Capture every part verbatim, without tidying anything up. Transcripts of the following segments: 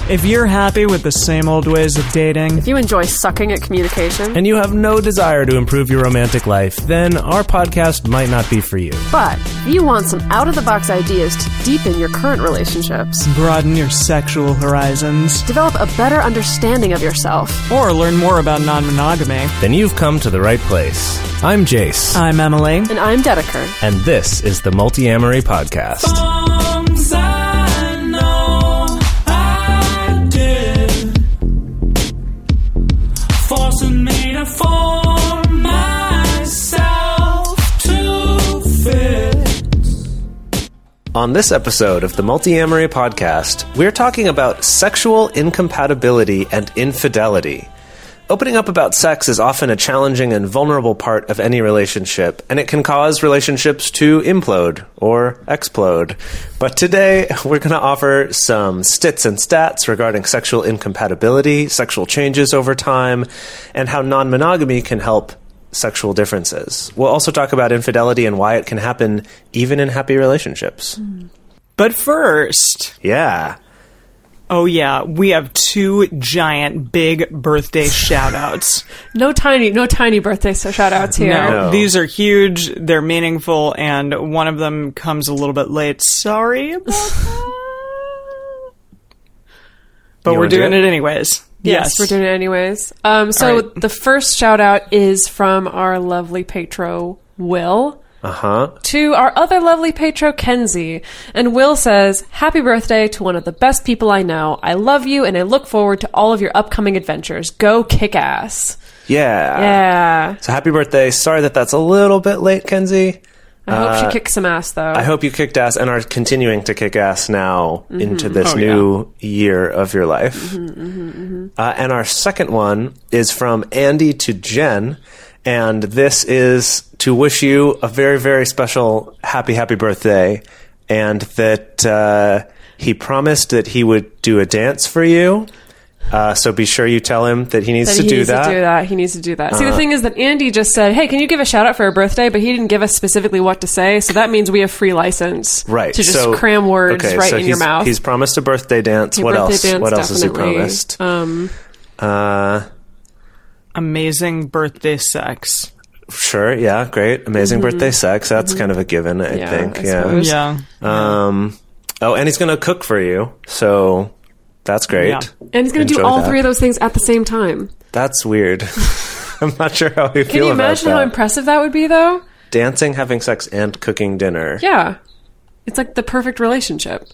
If you're happy with the same old ways of dating, If you enjoy sucking at communication, and you have no desire to improve your romantic life, then our podcast might not be for you. but if you want some out-of-the-box ideas to deepen your current relationships, broaden your sexual horizons, develop a better understanding of yourself, or learn more about non-monogamy, Then you've come to the right place. I'm Jace, I'm Emily. and I'm Dedeker. and this is the Multi-Amory Podcast. On this episode of the Multi-Amory Podcast, we're talking about sexual incompatibility and infidelity. Opening up about sex is often a challenging and vulnerable part of any relationship, and it can cause relationships to implode or explode. But today, we're going to offer some stits and stats regarding sexual incompatibility, sexual changes over time, and how non-monogamy can help sexual differences. We'll also talk about infidelity and why it can happen even in happy relationships. But first, Yeah. oh yeah, we have two giant big birthday shout-outs. No tiny, no tiny birthday so shout-outs here. No, No. these are huge, they're meaningful, and one of them comes a little bit late. Sorry about that. But You we're wanna do doing it? it anyways. Yes, we're doing it anyways. Um, so All right. the first shout-out is from our lovely patro, Will, Uh-huh. to our other lovely patro, Kenzie. And Will says, happy birthday to one of the best people I know. I love you, and I look forward to all of your upcoming adventures. Go kick ass. Yeah. Yeah. So happy birthday. Sorry that that's a little bit late, Kenzie. I hope Uh, she kicks some ass, though. I hope you kicked ass and are continuing to kick ass now into this Oh, new year of your life. Uh, and our second one is from Andy to Jen. And this is to wish you a very, very special happy, happy birthday. And that uh, he promised that he would do a dance for you. Uh, so be sure you tell him that he needs That to he do needs that. to do that. He needs to do that. See, Uh, the thing is that Andy just said, hey, can you give a shout out for her birthday? But he didn't give us specifically what to say. So that means we have free license Right. to just so, cram words okay, right so in your he's- mouth. He's promised a birthday dance. Your What birthday else? dance, What else has he definitely. promised? Um, Uh, Amazing birthday sex. sure. Yeah. Great. Amazing Mm-hmm. birthday sex. That's kind of a given, I Yeah, think. I yeah. suppose. Yeah. Um. Oh, and he's gonna cook for you. So that's great. Yeah. and he's going to do Enjoy all that. three of those things at the same time. That's weird. I'm not sure how we Can feel you about imagine that. how impressive that would be, though? Dancing, having sex, and cooking dinner. Yeah. It's like the perfect relationship.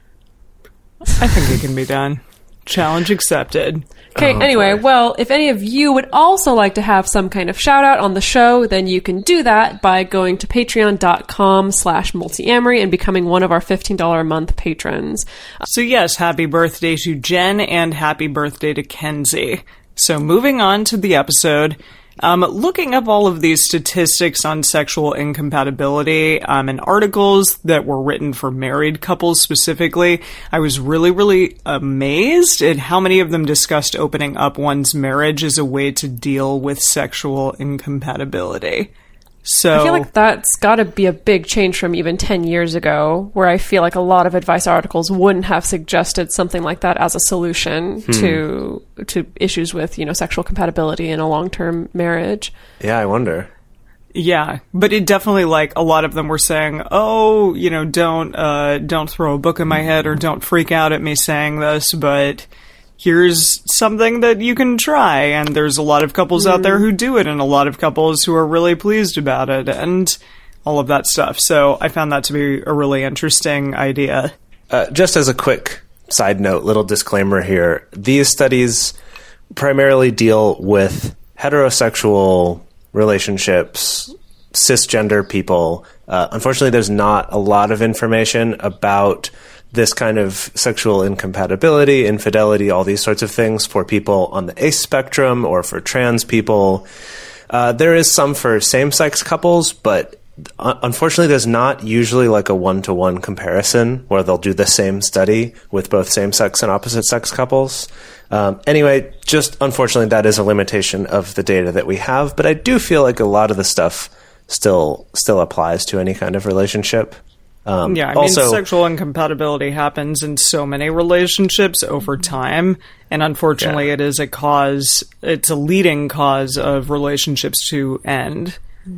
I think it can be done. Challenge accepted. Okay, Oh, anyway, boy. well, if any of you would also like to have some kind of shout out on the show, then you can do that by going to patreon.com slash multiamory and becoming one of our fifteen dollars a month patrons. So yes, happy birthday to Jen and happy birthday to Kenzie. So moving on to the episode, um, looking up all of these statistics on sexual incompatibility um, and articles that were written for married couples specifically, I was really, really amazed at how many of them discussed opening up one's marriage as a way to deal with sexual incompatibility. So I feel like that's got to be a big change from even ten years ago, where I feel like a lot of advice articles wouldn't have suggested something like that as a solution Hmm. to to issues with, you know, sexual compatibility in a long-term marriage. Yeah, I wonder. Yeah, but it definitely, like, a lot of them were saying, oh, you know, don't, uh, don't throw a book in my head or don't freak out at me saying this, but here's something that you can try. And there's a lot of couples out there who do it and a lot of couples who are really pleased about it and all of that stuff. So I found that to be a really interesting idea. Uh, just as a quick side note, little disclaimer here. These studies primarily deal with heterosexual relationships, cisgender people. Uh, unfortunately, there's not a lot of information about this kind of sexual incompatibility, infidelity, all these sorts of things for people on the ace spectrum or for trans people. Uh, there is some for same-sex couples, but uh, unfortunately there's not usually like a one-to-one comparison where they'll do the same study with both same-sex and opposite-sex couples. Um, anyway, just unfortunately that is a limitation of the data that we have, but I do feel like a lot of the stuff still still applies to any kind of relationship. Um, Yeah, I also, mean, sexual incompatibility happens in so many relationships over time, and unfortunately, Yeah. it is a cause, it's a leading cause of relationships to end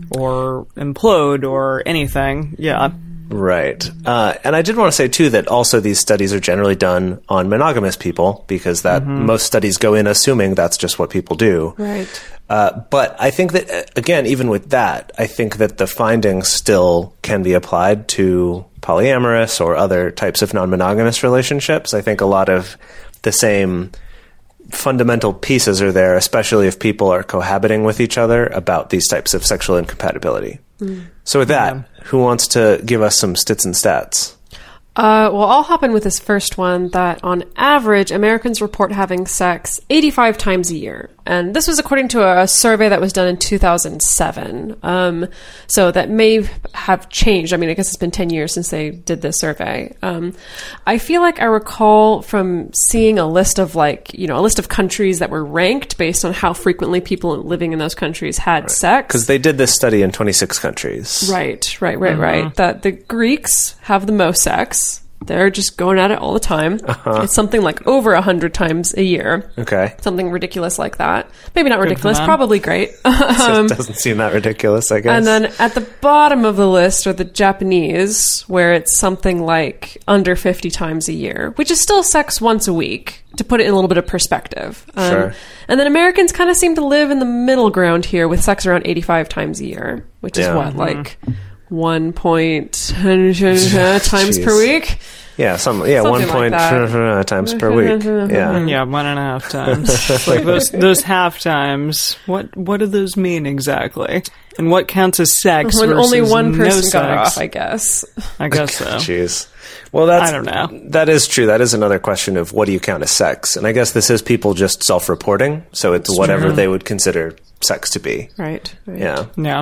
or implode or anything. Yeah. Right. Uh, and I did want to say, too, that also these studies are generally done on monogamous people because that Mm-hmm. most studies go in assuming that's just what people do. Right. Uh, but I think that, uh, again, even with that, I think that the findings still can be applied to polyamorous or other types of non-monogamous relationships. I think a lot of the same fundamental pieces are there, especially if people are cohabiting with each other about these types of sexual incompatibility. Mm. So with that, yeah. Who wants to give us some stits and stats? Uh, well, I'll hop in with this first one that on average, Americans report having sex eighty-five times a year. And this was according to a survey that was done in two thousand seven. Um, so that may have changed. I mean, I guess it's been ten years since they did this survey. Um, I feel like I recall from seeing a list of like, you know, a list of countries that were ranked based on how frequently people living in those countries had right. sex. Because they did this study in twenty-six countries. Right, right, right, Mm-hmm. right. That the Greeks have the most sex. They're just going at it all the time. Uh-huh. It's something like over a hundred times a year. Okay. Something ridiculous like that. Maybe not Good ridiculous, probably great. um, it doesn't seem that ridiculous, I guess. and then at the bottom of the list are the Japanese, where it's something like under fifty times a year, which is still sex once a week, to put it in a little bit of perspective. Um, sure. And then Americans kind of seem to live in the middle ground here with sex around eighty-five times a year, which is yeah. what, like... One point times Jeez. per week. Yeah, some yeah, Something one like point times per week. Yeah, Yeah, one and a half times. Like those those half times. What what do those mean exactly? And what counts as sex? When versus only one person no got it sex? off, I guess. I guess so. Jeez. Well, that's I don't know. That is true. That is another question of what do you count as sex? And I guess this is people just self-reporting, so it's whatever they would consider sex to be. Right. right. Yeah. Yeah.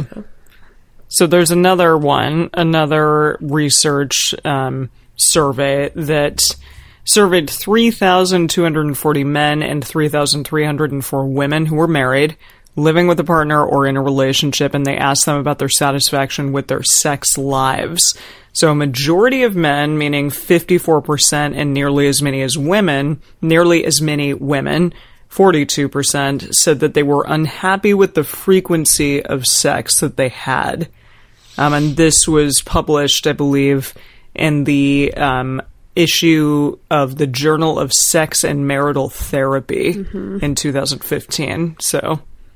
So there's another one, another research um, survey that surveyed three thousand two hundred forty men and three thousand three hundred four women who were married, living with a partner or in a relationship, and they asked them about their satisfaction with their sex lives. So a majority of men, meaning fifty-four percent, and nearly as many as women, nearly as many women, forty-two percent, said that they were unhappy with the frequency of sex that they had. Um, and this was published, I believe, in the um, issue of the Journal of Sex and Marital Therapy mm-hmm. in two thousand fifteen. So,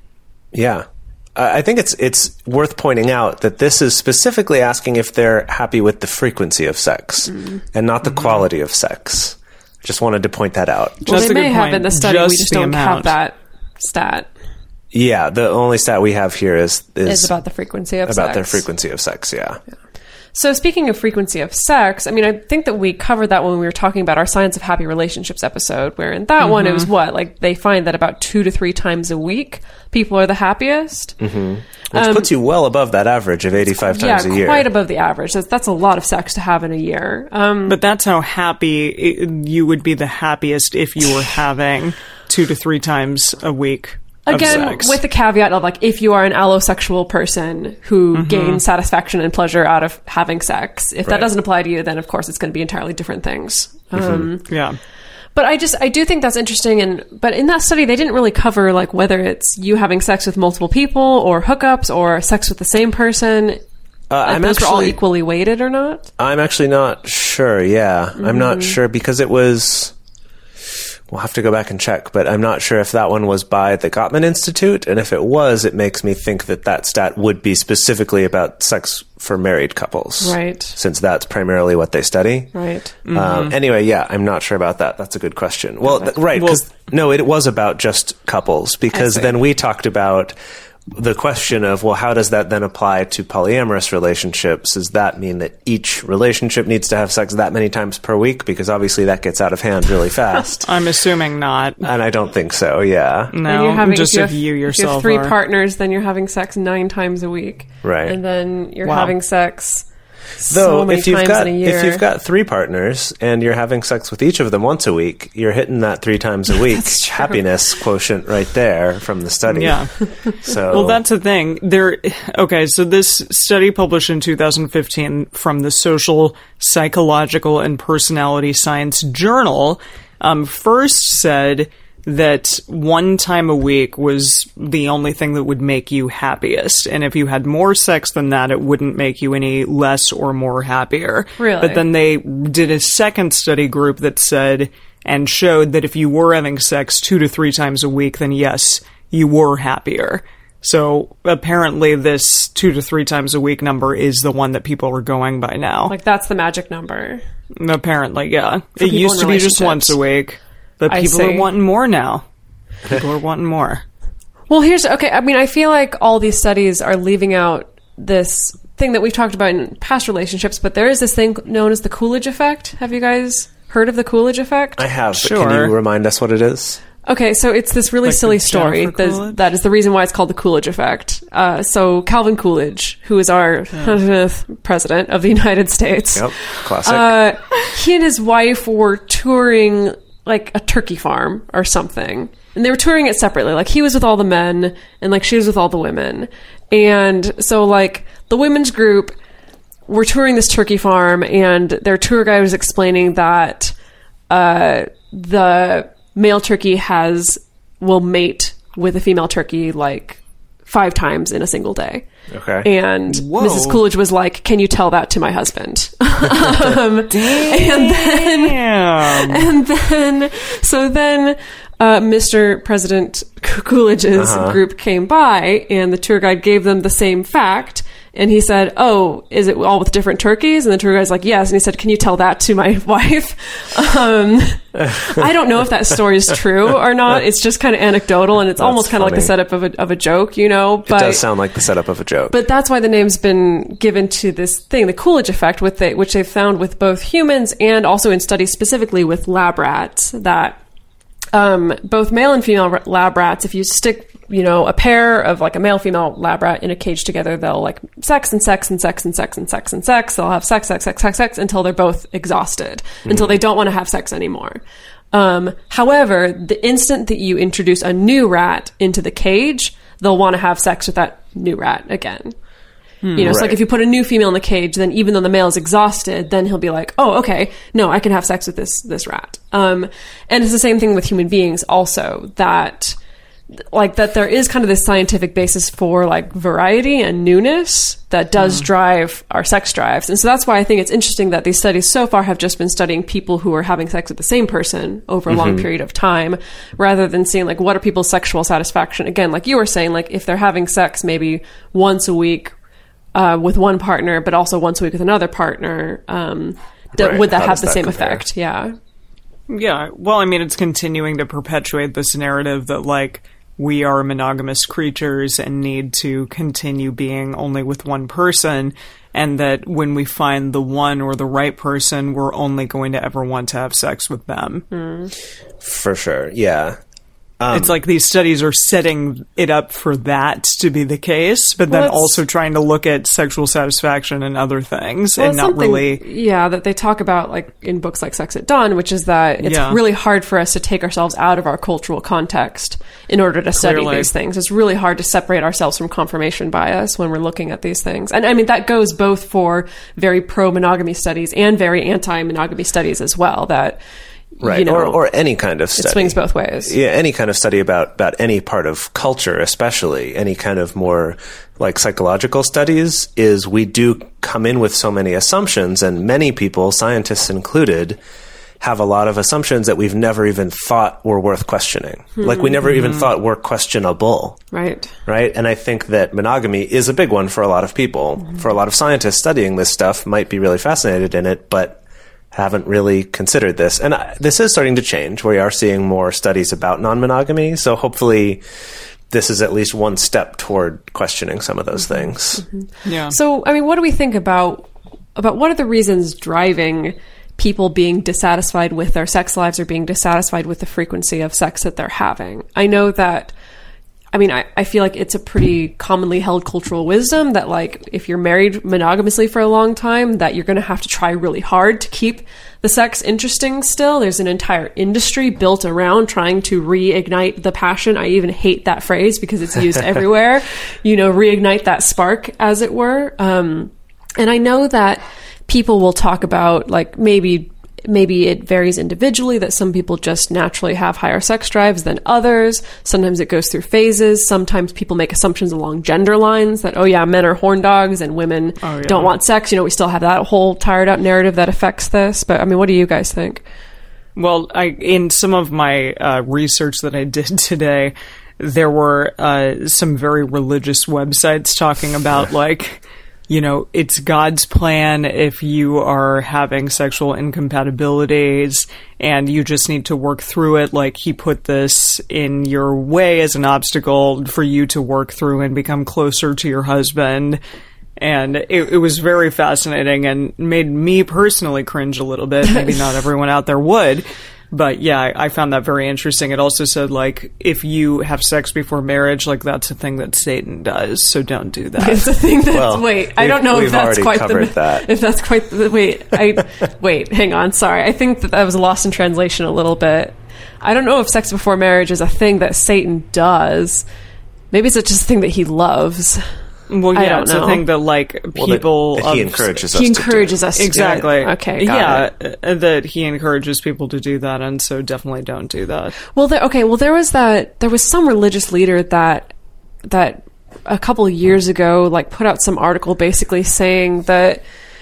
yeah. Uh, I think it's it's worth pointing out that this is specifically asking if they're happy with the frequency of sex mm-hmm. and not the mm-hmm. quality of sex. Just wanted to point that out. Well, Just they may have point. in the study, just we just the don't amount. have that stat. Yeah, the only stat we have here is is It's about the frequency of about sex. their frequency of sex. Yeah. yeah. So speaking of frequency of sex, I mean, I think that we covered that when we were talking about our Science of Happy Relationships episode, where in that mm-hmm. one it was what? Like they find that about two to three times a week, people are the happiest. Mm-hmm. Which um, puts you well above that average of eighty-five times yeah, a year. Yeah, quite above the average. That's, that's a lot of sex to have in a year. Um, but that's how happy it, you would be the happiest if you were having two to three times a week. Again, with the caveat of like, if you are an allosexual person who mm-hmm. gains satisfaction and pleasure out of having sex, if right. that doesn't apply to you, then of course it's going to be entirely different things. Mm-hmm. Um, yeah. But I just, I do think that's interesting. And, but in that study, they didn't really cover like whether it's you having sex with multiple people or hookups or sex with the same person. Uh, I'm those actually, were all equally weighted or not? I'm actually not sure. Yeah. Mm-hmm. I'm not sure because it was, we'll have to go back and check, but I'm not sure if that one was by the Gottman Institute. And if it was, it makes me think that that stat would be specifically about sex for married couples. Right. Since that's primarily what they study. Right. Mm-hmm. Um, anyway, yeah, I'm not sure about that. That's a good question. Well, th- right. Because, well, no, it was about just couples because then we talked about the question of, well, how does that then apply to polyamorous relationships? Does that mean that each relationship needs to have sex that many times per week? Because obviously that gets out of hand really fast. I'm assuming not. And I don't think so, yeah. No, and you're having, just if you, if have, you yourself if you have three are. partners, then you're having sex nine times a week. Right. And then you're wow. having sex so Though many if you've times got in a year. if you've got three partners and you're having sex with each of them once a week, you're hitting that three times a week happiness quotient right there from the study. Yeah. So Well, that's the thing. There. Okay, so this study published in two thousand fifteen from the Social, Psychological, and Personality Science Journal um, first said that one time a week was the only thing that would make you happiest. And if you had more sex than that, it wouldn't make you any less or more happier. Really? But then they did a second study group that said and showed that if you were having sex two to three times a week, then yes, you were happier. So apparently this two to three times a week number is the one that people are going by now. Like, that's the magic number. Apparently, yeah. For It people used in to be just once relationships. a week. But I people see. are wanting more now. People are wanting more. Well, here's, okay, I mean, I feel like all these studies are leaving out this thing that we've talked about in past relationships, but there is this thing known as the Coolidge effect. Have you guys heard of the Coolidge effect? I have. But Sure. Can you remind us what it is? Okay, so it's this really Like the silly story. Jennifer That is, Coolidge? that is the reason why it's called the Coolidge effect. Uh, so Calvin Coolidge, who is our president of the United States, Yep. Classic. uh, he and his wife were touring like a turkey farm or something. And they were touring it separately. Like, he was with all the men and like she was with all the women. And so like the women's group were touring this turkey farm, and their tour guide was explaining that uh, the male turkey has will mate with a female turkey like five times in a single day. Okay. And Whoa. Missus Coolidge was like, "Can you tell that to my husband?" um, and then, Damn. and then, so then, uh, Mister President Coolidge's Uh-huh. group came by, and the tour guide gave them the same fact. And he said, "Oh, is it all with different turkeys?" And the tour guide's like, "Yes." And he said, "Can you tell that to my wife?" Um, I don't know if that story is true or not. It's just kind of anecdotal, and it's almost kind of like the funny. setup of a, of a joke, you know? It does sound like the setup of a joke. But that's why the name's been given to this thing, the Coolidge effect, with the, which they've found with both humans and also in studies specifically with lab rats, that um, both male and female ra- lab rats, if you stick, you know, a pair of like a male female lab rat in a cage together, they'll like sex and sex and sex and sex and sex and sex. They'll have sex, sex, sex, sex, sex until they're both exhausted, mm. until they don't want to have sex anymore. Um, however, the instant that you introduce a new rat into the cage, they'll want to have sex with that new rat again. You know, so like Right. if you put a new female in the cage, then even though the male is exhausted, then he'll be like, "Oh, okay, no, I can have sex with this this rat." Um, and it's the same thing with human beings, also, that like that there is kind of this scientific basis for like variety and newness that does drive our sex drives. And so that's why I think it's interesting that these studies so far have just been studying people who are having sex with the same person over a Mm-hmm. long period of time, rather than seeing like what are people's sexual satisfaction. Again, like you were saying, like if they're having sex maybe once a week uh, with one partner, but also once a week with another partner, um, th- Right. would that How have does the that same compare? effect? Yeah. Yeah, well, I mean, it's continuing to perpetuate this narrative that, like, we are monogamous creatures and need to continue being only with one person, and that when we find the one or the right person, we're only going to ever want to have sex with them. For sure. Yeah. Um, It's like these studies are setting it up for that to be the case, but Well, then it's- also trying to look at sexual satisfaction and other things Well, and it's not something- really... yeah, that they talk about like in books like Sex at Dawn, which is that it's Yeah. really hard for us to take ourselves out of our cultural context in order to study Clearly. these things. It's really hard to separate ourselves from confirmation bias when we're looking at these things. And I mean, that goes both for very pro-monogamy studies and very anti-monogamy studies as well, that, right. you know, or, or any kind of it study. swings both ways. Yeah, any kind of study about, about any part of culture, especially any kind of more like psychological studies, is we do come in with so many assumptions, and many people, scientists included, have a lot of assumptions that we've never even thought were worth questioning. Like we never even thought were questionable. Right. Right? And I think that monogamy is a big one for a lot of people. For a lot of scientists studying this stuff might be really fascinated in it, but haven't really considered this. And I, this is starting to change. We are seeing more studies about non-monogamy. So hopefully this is at least one step toward questioning some of those things. Yeah. So, I mean, what do we think about about what are the reasons driving people being dissatisfied with their sex lives or being dissatisfied with the frequency of sex that they're having? I know that I mean, I, I feel like it's a pretty commonly held cultural wisdom that, like, if you're married monogamously for a long time, that you're going to have to try really hard to keep the sex interesting still. There's an entire industry built around trying to reignite the passion. I even hate that phrase because it's used everywhere. You know, reignite that spark, as it were. Um, and I know that people will talk about, like, maybe... Maybe it varies individually, that some people just naturally have higher sex drives than others. Sometimes it goes through phases. Sometimes people make assumptions along gender lines that, oh yeah, men are horn dogs and women oh, yeah. don't want sex. You know, we still have that whole tired out narrative that affects this. But I mean, what do you guys think? Well, I, in some of my uh, research that I did today, there were uh, some very religious websites talking about like... You know, it's God's plan if you are having sexual incompatibilities and you just need to work through it. Like, he put this in your way as an obstacle for you to work through and become closer to your husband. And it, it was very fascinating and made me personally cringe a little bit. Maybe not everyone out there would. But yeah, I, I found that very interesting. It also said, like, if you have sex before marriage, like, that's a thing that Satan does, so don't do that. It's a thing that's, well, wait, I don't know if that's quite the, that. if that's quite the, wait, I, wait, hang on, sorry. I think that that was lost in translation a little bit. I don't know if sex before marriage is a thing that Satan does. Maybe it's just a thing that he loves. Well, yeah, I don't it's know. a thing that, like, people... Well, that, that he of, encourages us he encourages to do. us to Exactly. do it. Okay, got yeah, it. that he encourages people to do that, and so definitely don't do that. Well, there, okay, well, there was that... There was some religious leader that... that a couple of years ago, like, put out some article basically saying that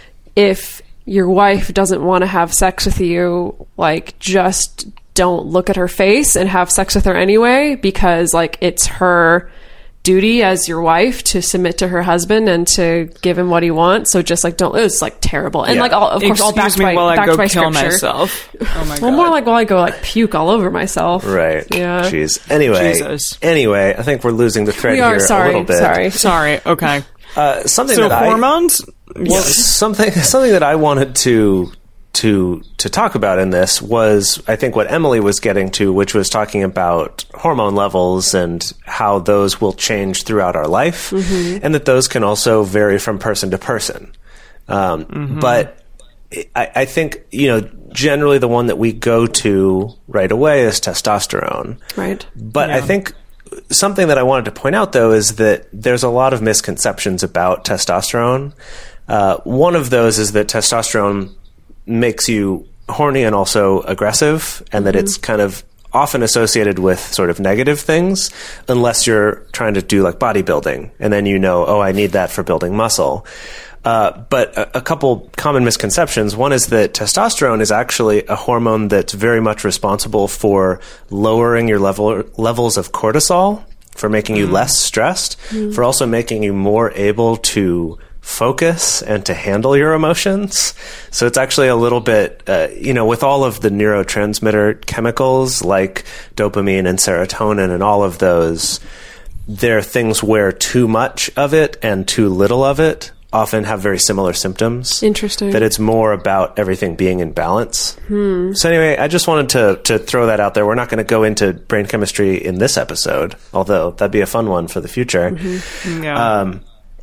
if your wife doesn't want to have sex with you, like, just don't look at her face and have sex with her anyway, because, like, it's her... duty as your wife to submit to her husband and to give him what he wants. So just like don't. It's like terrible. And yeah. like all, of course, Excuse all backed me by while I backed go by kill scripture. myself. Oh my god. Well, more like while I go like puke all over myself. Right. Yeah. Jeez. Anyway. Jesus. Anyway, I think we're losing the thread we are, here sorry, a little bit. Sorry. Sorry. Okay. Uh, something so that hormones. I, well, yes. something something that I wanted to. to to talk about in this was, I think, what Emily was getting to, which was talking about hormone levels and how those will change throughout our life, mm-hmm. and that those can also vary from person to person. Um, mm-hmm. But I, I think, you know, generally the one that we go to right away is testosterone. Right. But yeah. I think something that I wanted to point out, though, is that there's a lot of misconceptions about testosterone. Uh, one of those is that testosterone makes you horny and also aggressive, and that mm-hmm. it's kind of often associated with sort of negative things, unless you're trying to do like bodybuilding, and then you know, oh, I need that for building muscle. Uh, but a, a couple common misconceptions. One is that testosterone is actually a hormone that's very much responsible for lowering your level levels of cortisol, for making mm-hmm. you less stressed, mm-hmm. for also making you more able to focus and to handle your emotions. So it's actually a little bit, uh, you know, with all of the neurotransmitter chemicals like dopamine and serotonin and all of those, there are things where too much of it and too little of it often have very similar symptoms. Interesting. That it's more about everything being in balance. Hmm. So anyway, I just wanted to to throw that out there. We're not going to go into brain chemistry in this episode, although that'd be a fun one for the future. Mm-hmm. Yeah. Um,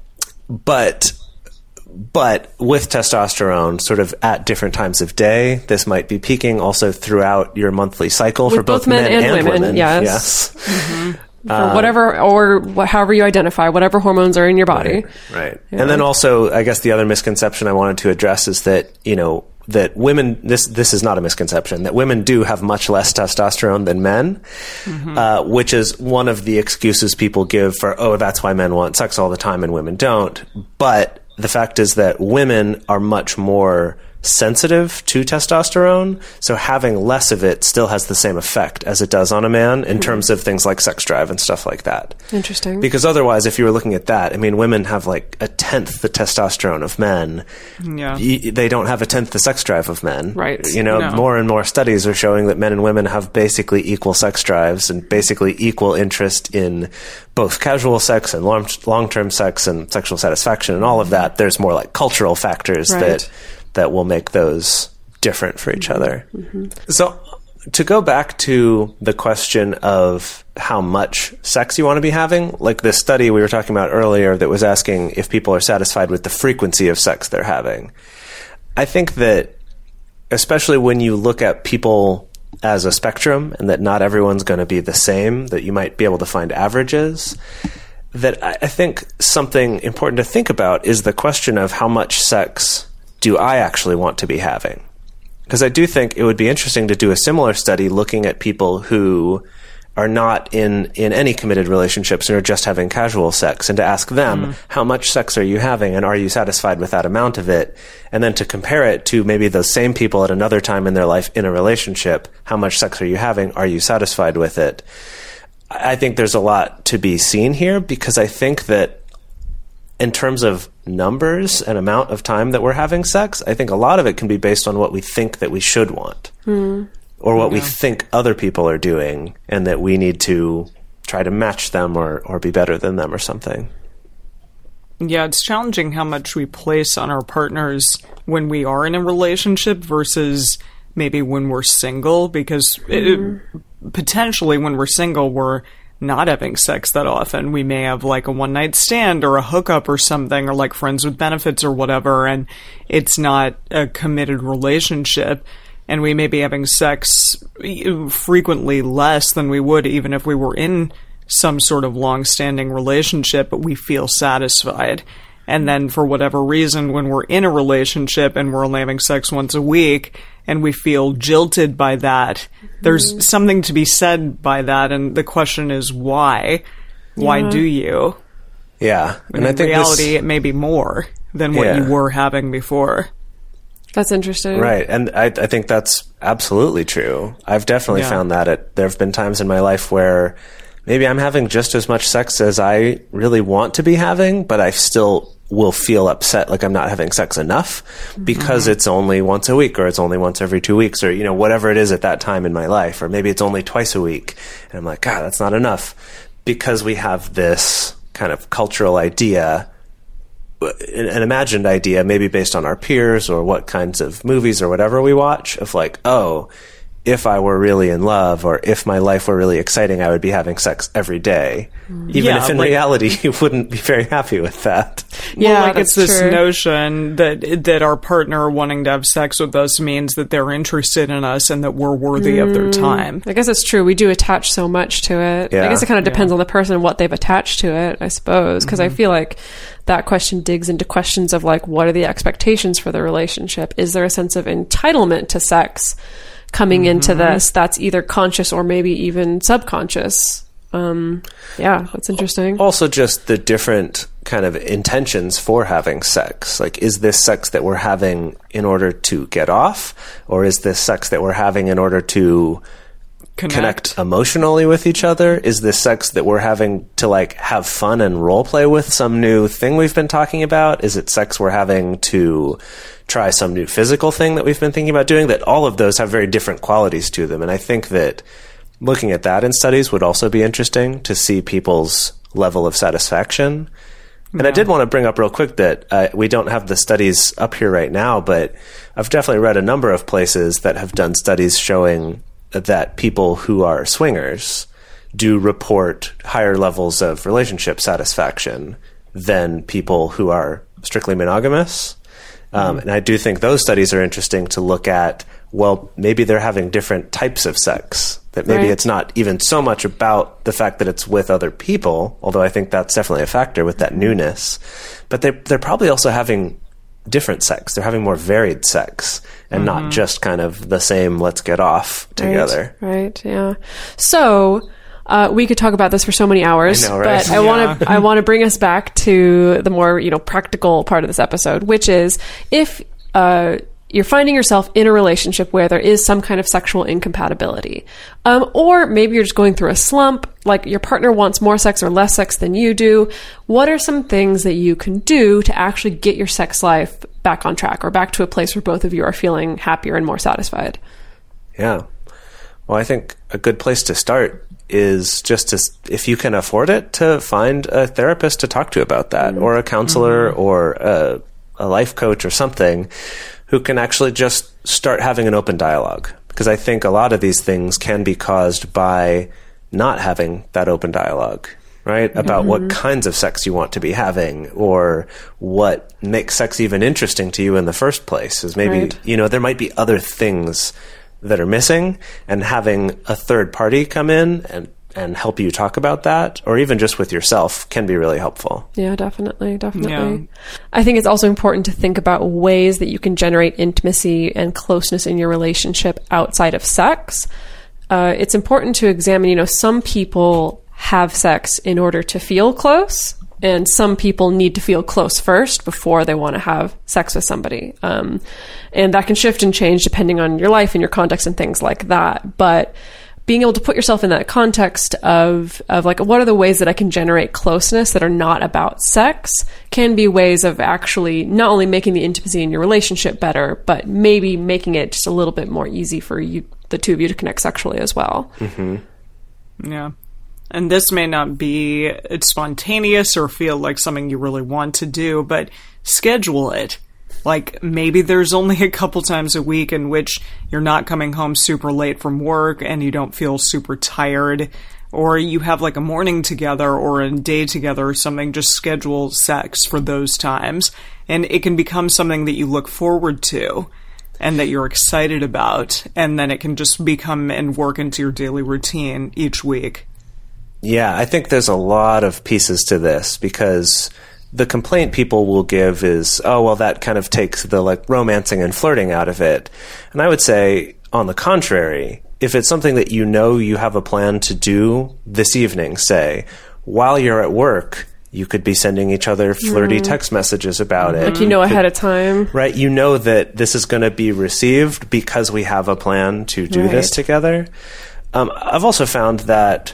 But but with testosterone, sort of at different times of day, this might be peaking also throughout your monthly cycle with for both, both men, men and, and women. women. Yes. yes. Mm-hmm. For um, whatever, or wh- however you identify, whatever hormones are in your body. Right. right. Yeah. And then also, I guess the other misconception I wanted to address is that, you know, that women, this this is not a misconception, that women do have much less testosterone than men, mm-hmm. uh, which is one of the excuses people give for, oh, that's why men want sex all the time and women don't. But the fact is that women are much more sensitive to testosterone, so having less of it still has the same effect as it does on a man in mm-hmm. terms of things like sex drive and stuff like that. Interesting. Because otherwise, if you were looking at that, I mean, women have like a tenth the testosterone of men. Yeah. Y- they don't have a tenth the sex drive of men. Right. You know, no. more and more studies are showing that men and women have basically equal sex drives and basically equal interest in both casual sex and long- long-term sex and sexual satisfaction and all of that. There's more like cultural factors right. that that will make those different for each other. Mm-hmm. So to go back to the question of how much sex you want to be having, like this study we were talking about earlier that was asking if people are satisfied with the frequency of sex they're having. I think that especially when you look at people as a spectrum and that not everyone's going to be the same, that you might be able to find averages, that I think something important to think about is the question of how much sex do I actually want to be having? Because I do think it would be interesting to do a similar study looking at people who are not in, in any committed relationships and are just having casual sex, and to ask them, mm. how much sex are you having and are you satisfied with that amount of it? And then to compare it to maybe those same people at another time in their life in a relationship. How much sex are you having? Are you satisfied with it? I think there's a lot to be seen here, because I think that in terms of numbers and amount of time that we're having sex, I think a lot of it can be based on what we think that we should want. Mm. Or what yeah. we think other people are doing, and that we need to try to match them or, or be better than them or something. Yeah, it's challenging how much we place on our partners when we are in a relationship versus maybe when we're single, because mm-hmm. it, potentially when we're single, we're not having sex that often. We may have like a one-night stand or a hookup or something, or like friends with benefits or whatever, and it's not a committed relationship. And we may be having sex frequently less than we would even if we were in some sort of long-standing relationship, but we feel satisfied. And then for whatever reason, when we're in a relationship and we're only having sex once a week and we feel jilted by that, mm-hmm. there's something to be said by that. And the question is why? Yeah. Why do you? Yeah. And, and I in think reality, this... it may be more than what yeah. you were having before. That's interesting. Right. And I, I think that's absolutely true. I've definitely yeah. found that. It, there have been times in my life where maybe I'm having just as much sex as I really want to be having, but I still will feel upset like I'm not having sex enough because mm-hmm. it's only once a week, or it's only once every two weeks, or, you know, whatever it is at that time in my life. Or maybe it's only twice a week. And I'm like, God, that's not enough. Because we have this kind of cultural idea, an imagined idea, maybe based on our peers or what kinds of movies or whatever we watch, of like, oh, if I were really in love, or if my life were really exciting, I would be having sex every day. Even yeah, if in like, reality you wouldn't be very happy with that. Yeah, well, like it's this true. notion that that our partner wanting to have sex with us means that they're interested in us and that we're worthy mm, of their time. I guess it's true. We do attach so much to it. Yeah. I guess it kind of depends yeah. on the person and what they've attached to it, I suppose. Because mm-hmm. I feel like that question digs into questions of like, what are the expectations for the relationship? Is there a sense of entitlement to sex coming mm-hmm. into this that's either conscious or maybe even subconscious? Um, yeah, that's interesting. Also, just the different kind of intentions for having sex. Like, is this sex that we're having in order to get off? Or is this sex that we're having in order to connect, connect emotionally with each other? Is this sex that we're having to like have fun and role play with some new thing we've been talking about? Is it sex we're having to try some new physical thing that we've been thinking about doing? That all of those have very different qualities to them. And I think that looking at that in studies would also be interesting to see people's level of satisfaction. And yeah. I did want to bring up real quick that uh, we don't have the studies up here right now, but I've definitely read a number of places that have done studies showing that people who are swingers do report higher levels of relationship satisfaction than people who are strictly monogamous. Um, and I do think those studies are interesting to look at. Well, maybe they're having different types of sex. That maybe right. it's not even so much about the fact that it's with other people, although I think that's definitely a factor with that newness. But they they're probably also having different sex. They're having more varied sex and mm-hmm. not just kind of the same let's get off together. Right, right yeah. So uh, we could talk about this for so many hours, I know, right? but I yeah. want to I want to bring us back to the more, you know, practical part of this episode, which is if uh, you're finding yourself in a relationship where there is some kind of sexual incompatibility, um, or maybe you're just going through a slump, like your partner wants more sex or less sex than you do. What are some things that you can do to actually get your sex life back on track, or back to a place where both of you are feeling happier and more satisfied? Yeah. Well, I think a good place to start is just to, if you can afford it, to find a therapist to talk to about that, mm-hmm. or a counselor, mm-hmm. or a, a life coach or something, who can actually just start having an open dialogue. Because I think a lot of these things can be caused by not having that open dialogue, right? About mm-hmm. what kinds of sex you want to be having, or what makes sex even interesting to you in the first place. Is maybe, right. you know, there might be other things that are missing, and having a third party come in and and help you talk about that, or even just with yourself, can be really helpful. Yeah, definitely, definitely. Yeah. I think it's also important to think about ways that you can generate intimacy and closeness in your relationship outside of sex. Uh, it's important to examine, you know, some people have sex in order to feel close, and some people need to feel close first before they want to have sex with somebody. Um, and that can shift and change depending on your life and your context and things like that. But being able to put yourself in that context of, of like, what are the ways that I can generate closeness that are not about sex, can be ways of actually not only making the intimacy in your relationship better, but maybe making it just a little bit more easy for you, the two of you, to connect sexually as well. Mm-hmm. Yeah. And this may not be spontaneous or feel like something you really want to do, but schedule it. Like, maybe there's only a couple times a week in which you're not coming home super late from work and you don't feel super tired, or you have like a morning together or a day together or something. Just schedule sex for those times, and it can become something that you look forward to and that you're excited about, and then it can just become and work into your daily routine each week. Yeah, I think there's a lot of pieces to this, because the complaint people will give is, oh, well, that kind of takes the like romancing and flirting out of it. And I would say, on the contrary, if it's something that you know you have a plan to do this evening, say, while you're at work, you could be sending each other flirty mm. text messages about it. Like, you know, ahead of time. Right. You know that this is going to be received because we have a plan to do right. this together. Um, I've also found that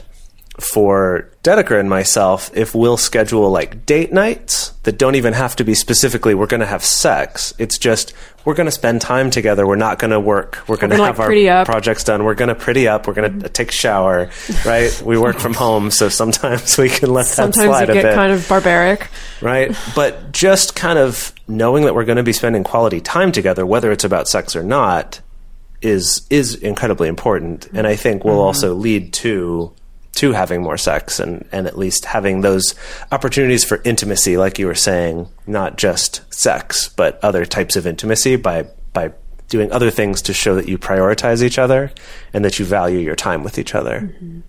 for Dedeker and myself, if we'll schedule like date nights that don't even have to be specifically we're going to have sex, it's just we're going to spend time together, we're not going to work, we're going to have like our projects done, we're going to pretty up, we're going to mm-hmm. take a shower, right? We work from home, so sometimes we can let sometimes that slide a bit. Sometimes you get kind of barbaric. Right? But just kind of knowing that we're going to be spending quality time together, whether it's about sex or not, is is incredibly important, and I think will mm-hmm. also lead to to having more sex, and, and at least having those opportunities for intimacy, like you were saying, not just sex, but other types of intimacy by by doing other things to show that you prioritize each other and that you value your time with each other. Mm-hmm.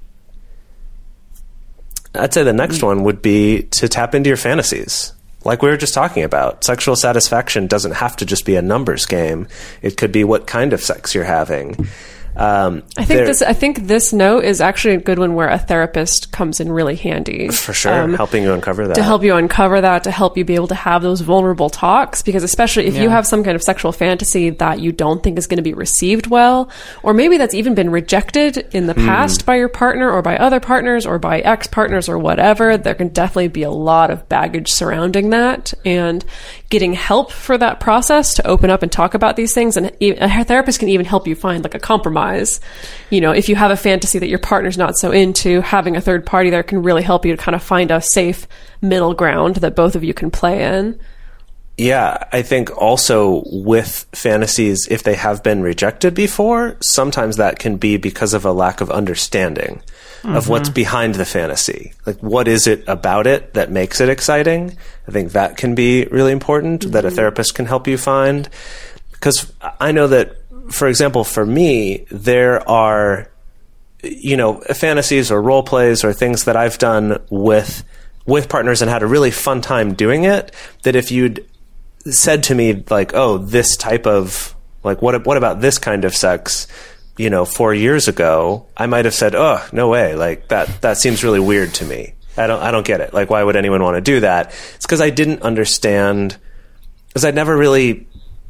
I'd say the next mm-hmm. one would be to tap into your fantasies. Like we were just talking about, sexual satisfaction doesn't have to just be a numbers game. It could be what kind of sex you're having. Um, I think this. I think this note is actually a good one where a therapist comes in really handy. For sure, um, helping you uncover that. To help you uncover that, to help you be able to have those vulnerable talks. Because especially if yeah. you have some kind of sexual fantasy that you don't think is going to be received well, or maybe that's even been rejected in the past mm. by your partner or by other partners or by ex-partners or whatever, there can definitely be a lot of baggage surrounding that. And getting help for that process to open up and talk about these things, and a therapist can even help you find like a compromise. You know, if you have a fantasy that your partner's not so into, having a third party there can really help you to kind of find a safe middle ground that both of you can play in. Yeah, I think also with fantasies, if they have been rejected before, sometimes that can be because of a lack of understanding mm-hmm. of what's behind the fantasy. Like, what is it about it that makes it exciting? I think that can be really important, mm-hmm. that a therapist can help you find. Because I know that, for example, for me, there are, you know, fantasies or role plays or things that I've done with with partners and had a really fun time doing it, that if you'd said to me, like, oh, this type of, like, what what about this kind of sex, you know, four years ago, I might have said, oh, no way, like, that that seems really weird to me. I don't I don't get it. Like, why would anyone want to do that? It's because I didn't understand, because I'd never really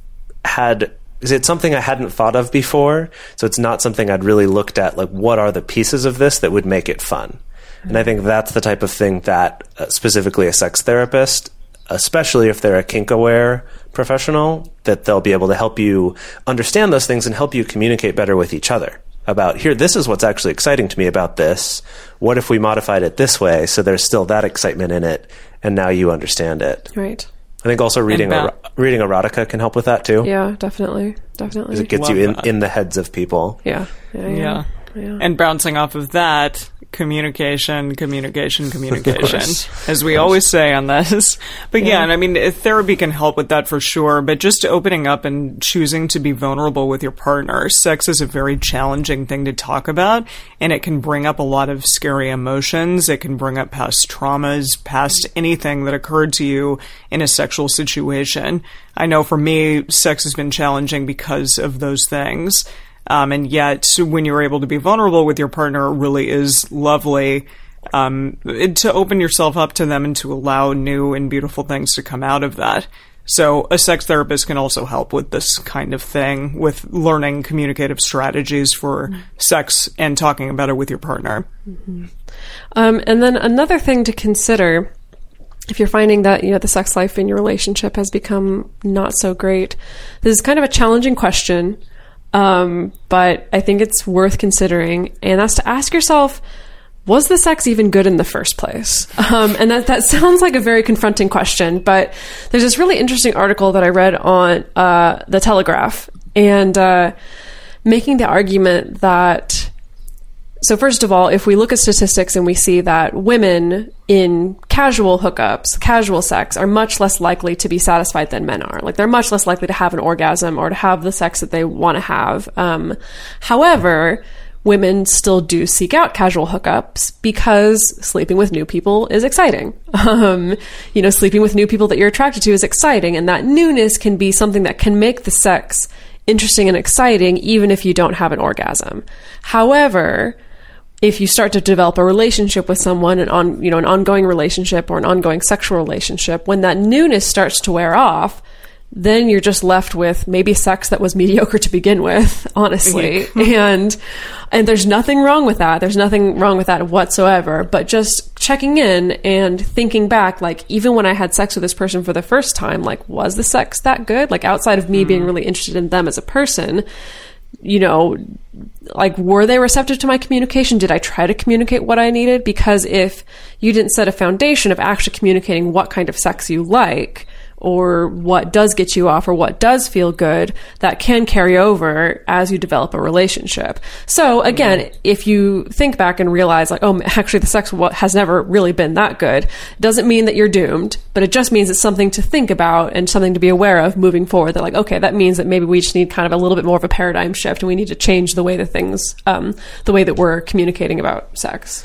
had... Is it something I hadn't thought of before? So it's not something I'd really looked at, like, what are the pieces of this that would make it fun? Mm-hmm. And I think that's the type of thing that uh, specifically a sex therapist, especially if they're a kink-aware professional, that they'll be able to help you understand those things and help you communicate better with each other about, here, this is what's actually exciting to me about this. What if we modified it this way so there's still that excitement in it, and now you understand it? Right. I think also reading ba- er- reading erotica can help with that too. Yeah, definitely. Definitely. 'Cause it gets Love you in, that. in the heads of people. Yeah. Yeah. Yeah. Yeah. Yeah. And bouncing off of that, communication, communication, communication, course. as we always say on this. But yeah, Yeah. and I mean, uh, therapy can help with that for sure, but just opening up and choosing to be vulnerable with your partner. Sex is a very challenging thing to talk about, and it can bring up a lot of scary emotions. It can bring up past traumas, past anything that occurred to you in a sexual situation. I know for me, sex has been challenging because of those things. Um, and yet, when you're able to be vulnerable with your partner, it really is lovely um, it- to open yourself up to them and to allow new and beautiful things to come out of that. So a sex therapist can also help with this kind of thing, with learning communicative strategies for sex and talking about it with your partner. Um, and then another thing to consider, if you're finding that, you know, the sex life in your relationship has become not so great, this is kind of a challenging question, um, but I think it's worth considering, and that's to ask yourself, was the sex even good in the first place? Um, and that, that sounds like a very confronting question, but there's this really interesting article that I read on uh, The Telegraph, and uh, making the argument that, so first of all, if we look at statistics and we see that women in casual hookups, casual sex, are much less likely to be satisfied than men are. Like, they're much less likely to have an orgasm or to have the sex that they want to have. Um, however, women still do seek out casual hookups because sleeping with new people is exciting. Um, you know, sleeping with new people that you're attracted to is exciting, and that newness can be something that can make the sex interesting and exciting even if you don't have an orgasm. However, if you start to develop a relationship with someone, an on, you know, an ongoing relationship or an ongoing sexual relationship, when that newness starts to wear off, then you're just left with maybe sex that was mediocre to begin with, honestly. and and there's nothing wrong with that. There's nothing wrong with that whatsoever. But just checking in and thinking back, like, even when I had sex with this person for the first time, like, was the sex that good? Like, outside of me mm. being really interested in them as a person, you know, like, were they receptive to my communication? Did I try to communicate what I needed? Because if you didn't set a foundation of actually communicating what kind of sex you like, or what does get you off, or what does feel good, that can carry over as you develop a relationship. So again, mm-hmm. if you think back and realize, like, oh, actually the sex has never really been that good, doesn't mean that you're doomed, but it just means it's something to think about and something to be aware of moving forward. That, like, okay, that means that maybe we just need kind of a little bit more of a paradigm shift, and we need to change the way that things, um, the way that we're communicating about sex.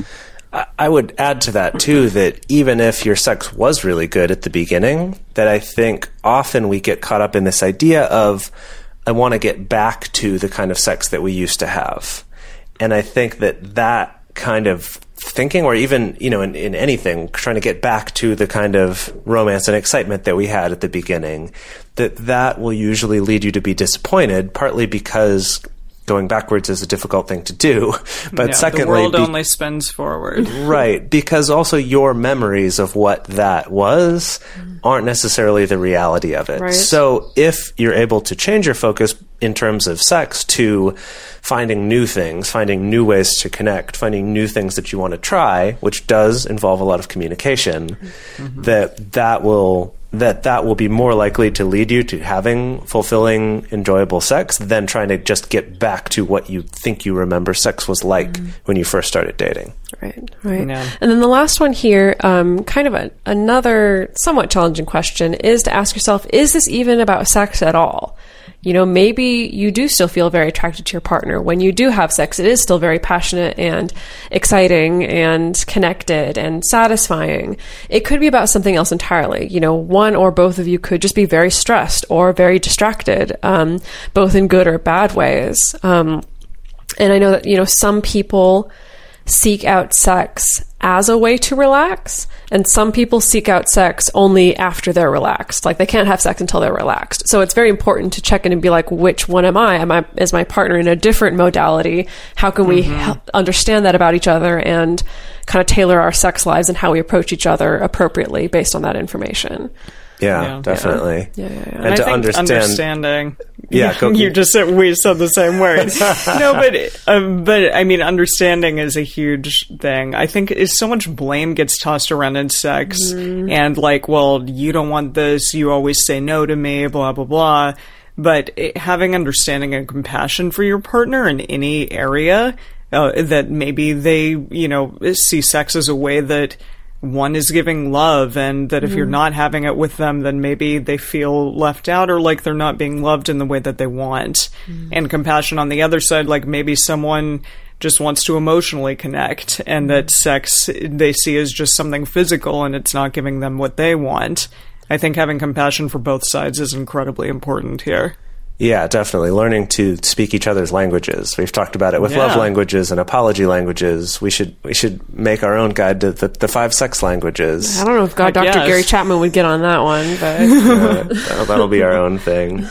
I would add to that, too, that even if your sex was really good at the beginning, that I think often we get caught up in this idea of, I want to get back to the kind of sex that we used to have. And I think that that kind of thinking, or even, you know, in, in anything, trying to get back to the kind of romance and excitement that we had at the beginning, that that will usually lead you to be disappointed, partly because going backwards is a difficult thing to do. But yeah, secondly, the world be- only spins forward. Right, because also your memories of what that was aren't necessarily the reality of it. Right. So if you're able to change your focus in terms of sex to finding new things, finding new ways to connect, finding new things that you want to try, which does involve a lot of communication, mm-hmm. that that will that that will be more likely to lead you to having fulfilling, enjoyable sex than trying to just get back to what you think you remember sex was like mm. when you first started dating. Right, right. Yeah. And then the last one here, um, kind of a, another somewhat challenging question, is to ask yourself, is this even about sex at all? You know, maybe you do still feel very attracted to your partner. When you do have sex, it is still very passionate and exciting and connected and satisfying. It could be about something else entirely. You know, one or both of you could just be very stressed or very distracted, um, both in good or bad ways. Um, and I know that, you know, some people seek out sex as a way to relax, and some people seek out sex only after they're relaxed. Like, they can't have sex until they're relaxed. So it's very important to check in and be like, which one am I? Am I, is my partner in a different modality? How can we mm-hmm. help understand that about each other and kind of tailor our sex lives and how we approach each other appropriately based on that information? Yeah, Yeah. definitely. Yeah, yeah, yeah. And, I to think understand, understanding. Yeah, go- you just said we said the same words. No, but um, but I mean, understanding is a huge thing. I think is so much blame gets tossed around in sex, mm. and like, well, you don't want this. You always say no to me. Blah blah blah. But it, having understanding and compassion for your partner in any area uh, that maybe they you know see sex as a way that one is giving love, and that if mm. you're not having it with them, then maybe they feel left out or like they're not being loved in the way that they want. Mm. And compassion on the other side, like maybe someone just wants to emotionally connect, and that sex they see as just something physical and it's not giving them what they want. I think having compassion for both sides is incredibly important here. Yeah, definitely. Learning to speak each other's languages. We've talked about it with yeah. love languages and apology languages. We should we should make our own guide to the, the five sex languages. I don't know if God, Doctor guess. Gary Chapman would get on that one, but uh, that'll, that'll be our own thing.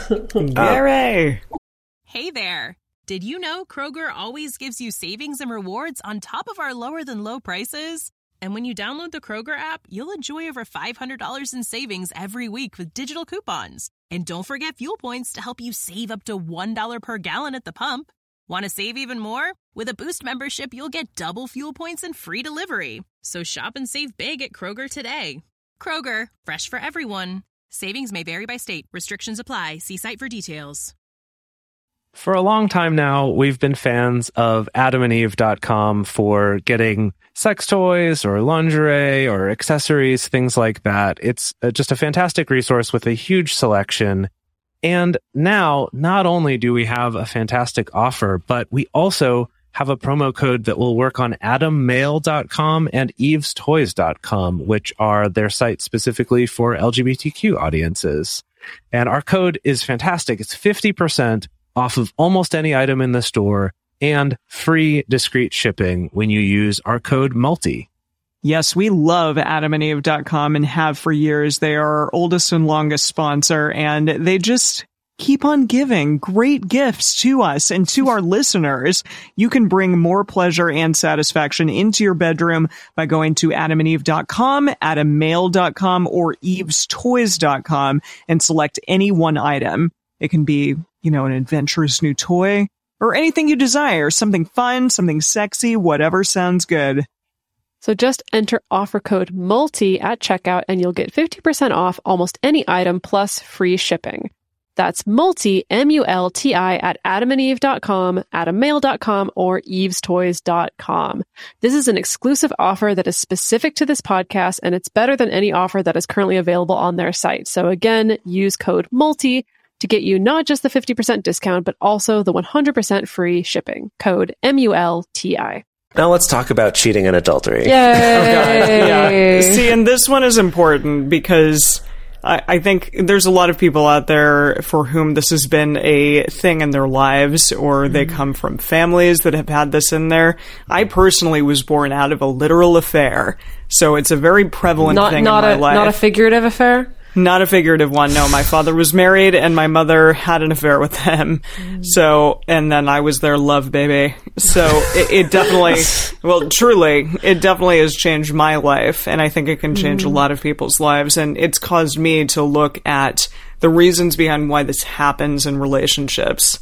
Gary! Um, hey there! Did you know Kroger always gives you savings and rewards on top of our lower than low prices? And when you download the Kroger app, you'll enjoy over five hundred dollars in savings every week with digital coupons. And don't forget fuel points to help you save up to one dollar per gallon at the pump. Want to save even more? With a Boost membership, you'll get double fuel points and free delivery. So shop and save big at Kroger today. Kroger, fresh for everyone. Savings may vary by state. Restrictions apply. See site for details. For a long time now, we've been fans of adam and eve dot com for getting sex toys or lingerie or accessories, things like that. It's just a fantastic resource with a huge selection. And now, not only do we have a fantastic offer, but we also have a promo code that will work on adam mail dot com and eves toys dot com, which are their sites specifically for L G B T Q audiences. And our code is fantastic. It's fifty percent off of almost any item in the store, and free discreet shipping when you use our code MULTI. Yes, we love adam and eve dot com and have for years. They are our oldest and longest sponsor, and they just keep on giving great gifts to us and to our listeners. You can bring more pleasure and satisfaction into your bedroom by going to adam and eve dot com, adam mail dot com, or eves toys dot com and select any one item. It can be, you know, an adventurous new toy, or anything you desire, something fun, something sexy, whatever sounds good. So just enter offer code MULTI at checkout and you'll get fifty percent off almost any item plus free shipping. That's MULTI, M U L T I, at adam and eve dot com, adam mail dot com, or eves toys dot com. This is an exclusive offer that is specific to this podcast, and it's better than any offer that is currently available on their site. So again, use code MULTI to get you not just the fifty percent discount, but also the one hundred percent free shipping. Code M U L T I. Now let's talk about cheating and adultery. Yay! Oh, God. Yeah. See, and this one is important because I, I think there's a lot of people out there for whom this has been a thing in their lives, or they come from families that have had this in there. I personally was born out of a literal affair, so it's a very prevalent Not, thing not in my a, life. Not a figurative affair? Not a figurative one, no. My father was married, and my mother had an affair with him. So, and then I was their love baby. So, it, it definitely, well, truly, it definitely has changed my life, and I think it can change mm. a lot of people's lives, and it's caused me to look at the reasons behind why this happens in relationships.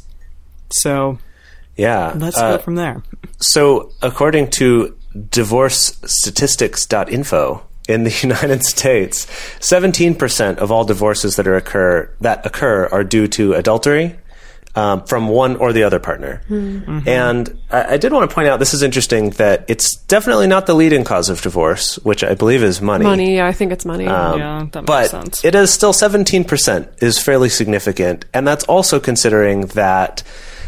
So, yeah, let's uh, go from there. So, according to divorce statistics dot info, in the United States, seventeen percent of all divorces that are occur that occur are due to adultery um, from one or the other partner. Mm-hmm. And I, I did want to point out, this is interesting, that it's definitely not the leading cause of divorce, which I believe is money. Money, I think it's money. Um, yeah, that makes but sense. It is still seventeen percent is fairly significant, and that's also considering that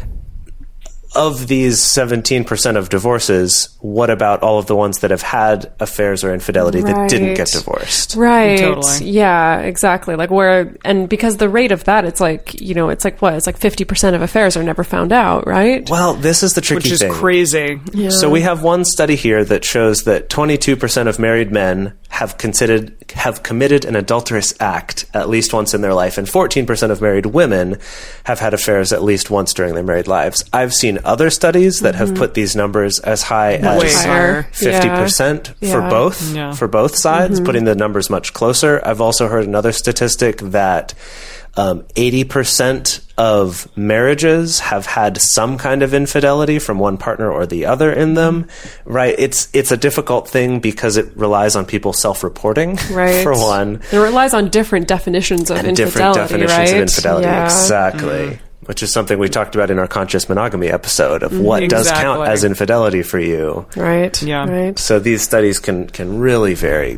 of these seventeen percent of divorces, what about all of the ones that have had affairs or infidelity right. that didn't get divorced? Right. Totally. Yeah, exactly. Like where, and because the rate of that, it's like, you know, it's like what? It's like fifty percent of affairs are never found out, right? Well, this is the tricky Which is thing. crazy. Yeah. So we have one study here that shows that twenty-two percent of married men have considered have committed an adulterous act at least once in their life, and fourteen percent of married women have had affairs at least once during their married lives. I've seen other studies that mm-hmm. have put these numbers as high Way as higher. fifty percent Yeah. for Yeah. both Yeah. for both sides, Mm-hmm. putting the numbers much closer. I've also heard another statistic that um, eighty percent of marriages have had some kind of infidelity from one partner or the other in them, right? It's it's a difficult thing because it relies on people self-reporting, Right. for one. It relies on different definitions of And infidelity, different definitions right? of infidelity, Yeah. exactly. Which is something we talked about in our conscious monogamy episode of what does count Exactly. as infidelity for you. Right. Yeah. Right. So these studies can can really vary.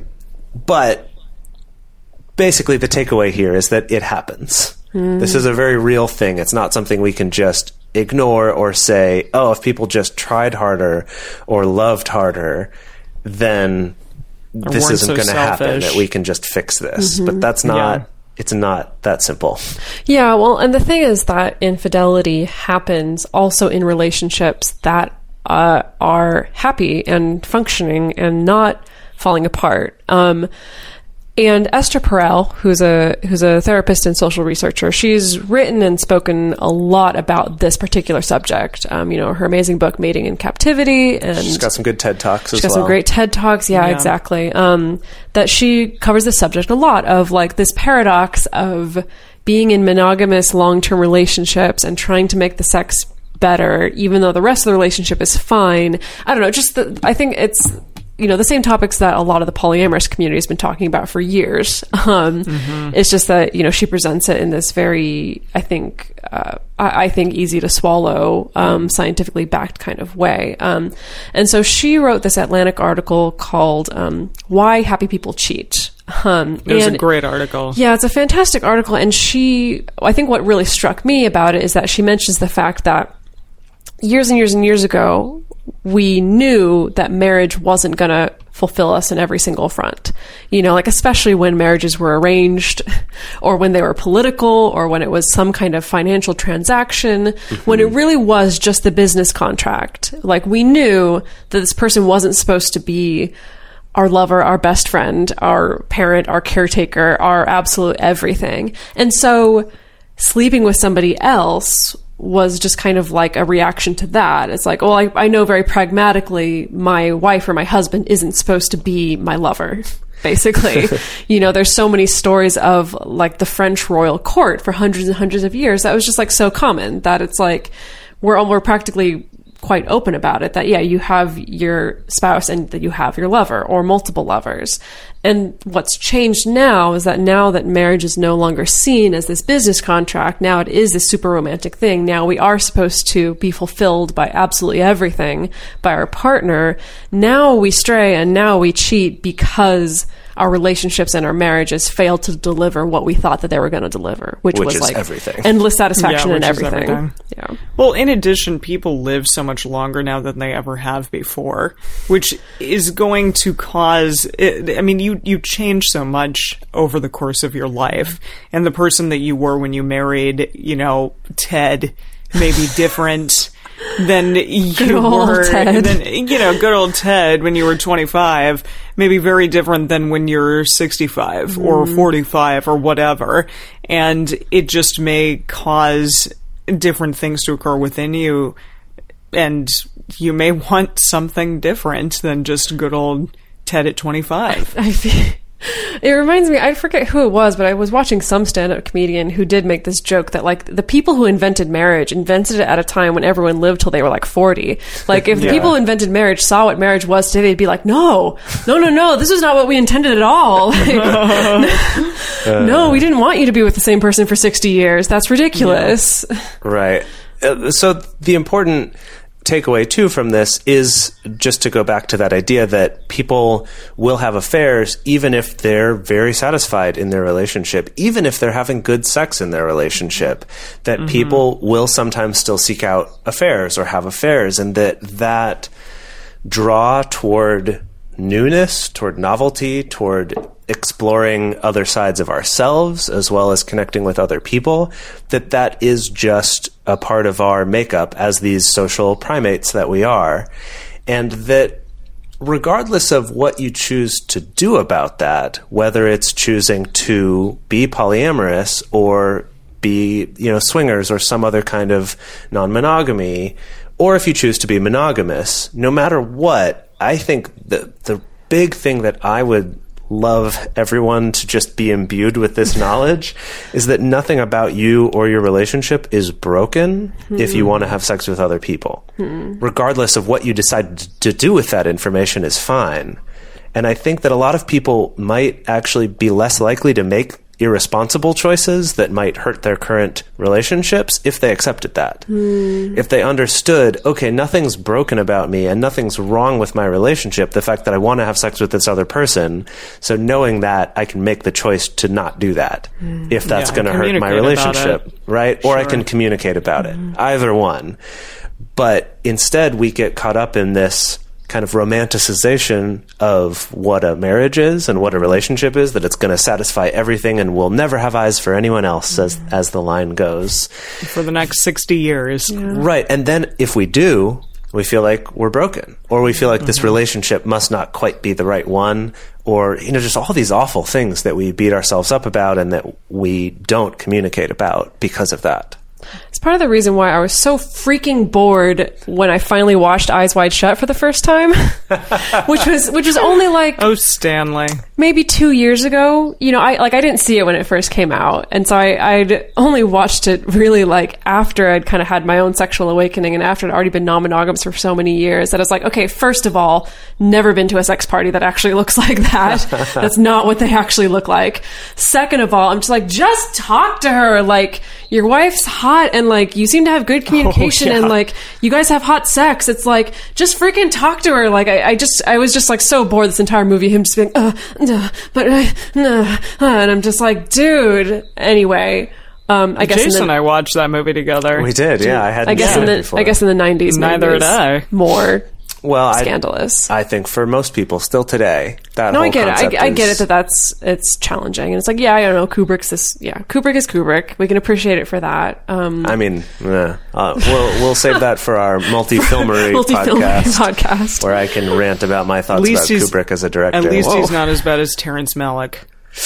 But basically the takeaway here is that it happens. Mm. This is a very real thing. It's not something we can just ignore or say, oh, if people just tried harder or loved harder, then this weren't isn't so going to happen, selfish. that we can just fix this. Mm-hmm. But that's not... Yeah. It's not that simple. Yeah, well, and the thing is that infidelity happens also in relationships that uh, are happy and functioning and not falling apart. Um, and Esther Perel, who's a who's a therapist and social researcher, she's written and spoken a lot about this particular subject. Um, you know, her amazing book "Mating in Captivity," and She's got some good TED Talks as She's got well. some great TED Talks. Yeah, Yeah. exactly. Um, that she covers this subject a lot of like this paradox of being in monogamous long-term relationships and trying to make the sex better, even though the rest of the relationship is fine. I don't know. Just the, I think it's, you know, the same topics that a lot of the polyamorous community has been talking about for years. Um, Mm-hmm. It's just that, you know, she presents it in this very, I think, uh, I, I think easy to swallow, um, scientifically backed kind of way. Um, and so she wrote this Atlantic article called, um, Why Happy People Cheat. Um, It was and- a great article. yeah, it's a fantastic article. And she, I think what really struck me about it is that she mentions the fact that years and years and years ago, we knew that marriage wasn't going to fulfill us in every single front. You know, like especially when marriages were arranged or when they were political or when it was some kind of financial transaction, mm-hmm. when it really was just the business contract. Like we knew that this person wasn't supposed to be our lover, our best friend, our parent, our caretaker, our absolute everything. And so sleeping with somebody else was just kind of like a reaction to that. It's like, well, I, I know very pragmatically my wife or my husband isn't supposed to be my lover, basically. You know, there's so many stories of like the French royal court for hundreds and hundreds of years. That was just like so common that it's like, we're, we're practically quite open about it, that yeah, you have your spouse and that you have your lover or multiple lovers. And what's changed now is that now that marriage is no longer seen as this business contract, now it is this super romantic thing. Now we are supposed to be fulfilled by absolutely everything by our partner. Now we stray and now we cheat because our relationships and our marriages failed to deliver what we thought that they were going to deliver, which, Which was is like everything. endless satisfaction Yeah, and which is everything. everything. Yeah. Well, in addition, people live so much longer now than they ever have before, which is going to cause, I mean, you, you change so much over the course of your life, and the person that you were when you married, you know, Ted may be different than you old were, Ted. than, you know, good old Ted when you were twenty-five, maybe very different than when you're sixty-five mm. or forty-five or whatever. And it just may cause different things to occur within you, and you may want something different than just good old Ted at twenty-five. I feel it reminds me, I forget who it was, but I was watching some stand-up comedian who did make this joke that like the people who invented marriage invented it at a time when everyone lived till they were like forty. Like if the Yeah. people who invented marriage saw what marriage was today, they'd be like, no, no, no, no, this is not what we intended at all. Like, no, we didn't want you to be with the same person for sixty years. That's ridiculous. Right. Uh, so the important takeaway too from this is just to go back to that idea that people will have affairs even if they're very satisfied in their relationship, even if they're having good sex in their relationship, that mm-hmm. people will sometimes still seek out affairs or have affairs, and that that draw toward newness, toward novelty, toward exploring other sides of ourselves as well as connecting with other people, that that is just a part of our makeup as these social primates that we are. And that regardless of what you choose to do about that, whether it's choosing to be polyamorous or be, you know, swingers or some other kind of non-monogamy, or if you choose to be monogamous, no matter what, I think the the big thing that I would love everyone to just be imbued with this knowledge is that nothing about you or your relationship is broken mm. if you want to have sex with other people. Mm. Regardless of what you decide to do with that information is fine. And I think that a lot of people might actually be less likely to make irresponsible choices that might hurt their current relationships if they accepted that. Mm. If they understood, okay, nothing's broken about me and nothing's wrong with my relationship, the fact that I want to have sex with this other person, so knowing that I can make the choice to not do that mm. if that's yeah, going to hurt my relationship, right? Sure. Or I can communicate about mm. it. Either one. But instead we get caught up in this kind of romanticization of what a marriage is and what a relationship is, that it's going to satisfy everything and we'll never have eyes for anyone else, mm. as as the line goes. For the next sixty years. Yeah. Right. And then if we do, we feel like we're broken, or we feel like mm-hmm. this relationship must not quite be the right one, or, you know, just all these awful things that we beat ourselves up about and that we don't communicate about because of that. It's part of the reason why I was so freaking bored when I finally watched Eyes Wide Shut for the first time, which was which was only like oh Stanley maybe two years ago. You know, I like I didn't see it when it first came out, and so I, I'd only watched it really like after I'd kind of had my own sexual awakening and after I'd already been non-monogamous for so many years that I was like, okay, first of all, never been to a sex party that actually looks like that. That's not what they actually look like. Second of all, I'm just like, just talk to her. Like, your wife's hot and like you seem to have good communication oh, yeah. and like you guys have hot sex. It's like, just freaking talk to her. Like I, I just I was just like so bored this entire movie, him just being uh no, but uh, no, uh, and I'm just like, dude. Anyway, um I guess Jason the, and I watched that movie together. We did, yeah. I had I guess in the before. I guess in the nineties neither did I. More well, scandalous. I, I think for most people still today, that no, whole I get it. I, I is... get it that that's it's challenging, and it's like, yeah, I don't know. Kubrick's this, yeah, Kubrick is Kubrick. We can appreciate it for that. Um, I mean, eh, uh, we'll we'll save that for our multi-filmery, multi-filmery podcast, podcast, where I can rant about my thoughts about Kubrick as a director. At least Whoa. he's not as bad as Terrence Malick.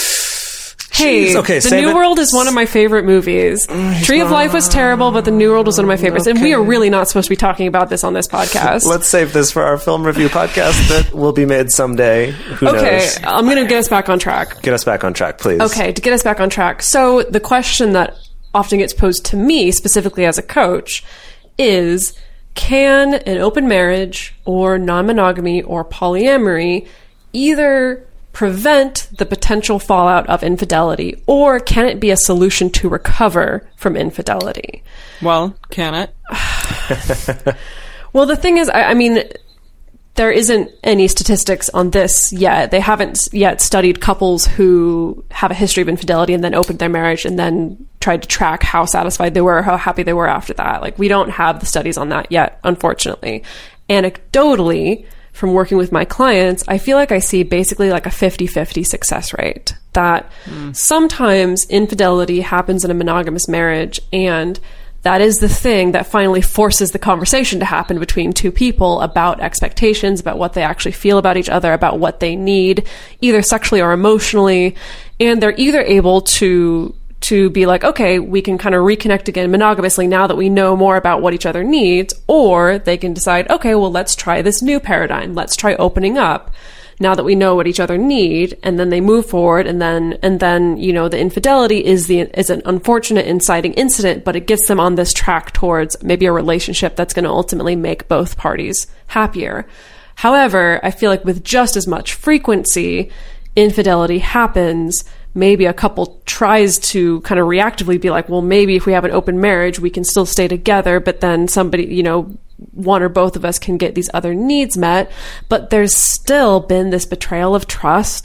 Hey, okay, The New it. World is one of my favorite movies. Mm, Tree of Life was terrible, but The New World was one of my favorites. Okay. And we are really not supposed to be talking about this on this podcast. Let's save this for our film review podcast that will be made someday. Who okay, knows? I'm going to get us back on track. Get us back on track, please. Okay, to get us back on track. So the question that often gets posed to me, specifically as a coach, is can an open marriage or non-monogamy or polyamory either prevent the potential fallout of infidelity, or can it be a solution to recover from infidelity? Well, can it? Well, the thing is, I, I mean, there isn't any statistics on this yet. They haven't yet studied couples who have a history of infidelity and then opened their marriage and then tried to track how satisfied they were or how happy they were after that. Like, we don't have the studies on that yet, unfortunately. Anecdotally, from working with my clients, I feel like I see basically like a fifty-fifty success rate. That mm. sometimes infidelity happens in a monogamous marriage, and that is the thing that finally forces the conversation to happen between two people about expectations, about what they actually feel about each other, about what they need, either sexually or emotionally. And they're either able to to be like, okay, we can kind of reconnect again monogamously now that we know more about what each other needs, or they can decide, okay, well, let's try this new paradigm. Let's try opening up now that we know what each other need, and then they move forward, and then, and then, you know, the infidelity is the, is an unfortunate inciting incident, but it gets them on this track towards maybe a relationship that's going to ultimately make both parties happier. However, I feel like with just as much frequency, infidelity happens. Maybe a couple tries to kind of reactively be like, well, maybe if we have an open marriage, we can still stay together, but then somebody, you know, one or both of us can get these other needs met. But there's still been this betrayal of trust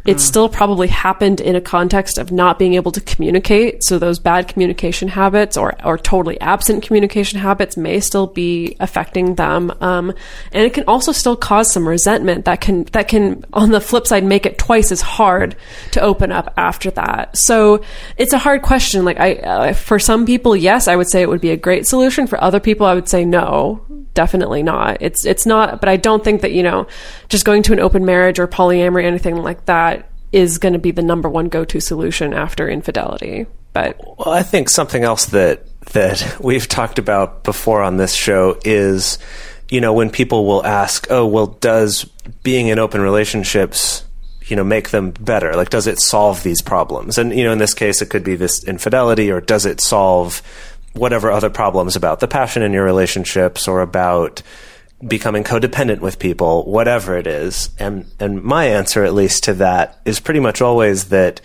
it still probably happened in a context of not being able to communicate. So those bad communication habits or, or totally absent communication habits may still be affecting them. Um, and it can also still cause some resentment that can, that can, on the flip side, make it twice as hard to open up after that. So it's a hard question. Like I, uh, for some people, yes, I would say it would be a great solution. For other people, I would say no, definitely not. It's, it's not, but I don't think that, you know, just going to an open marriage or polyamory, anything like that, is going to be the number one go-to solution after infidelity. But well, I think something else that that we've talked about before on this show is, you know, when people will ask, oh, well, does being in open relationships, you know, make them better? Like, does it solve these problems? And, you know, in this case, it could be this infidelity, or does it solve whatever other problems about the passion in your relationships or about becoming codependent with people, whatever it is. And and my answer, at least, to that is pretty much always that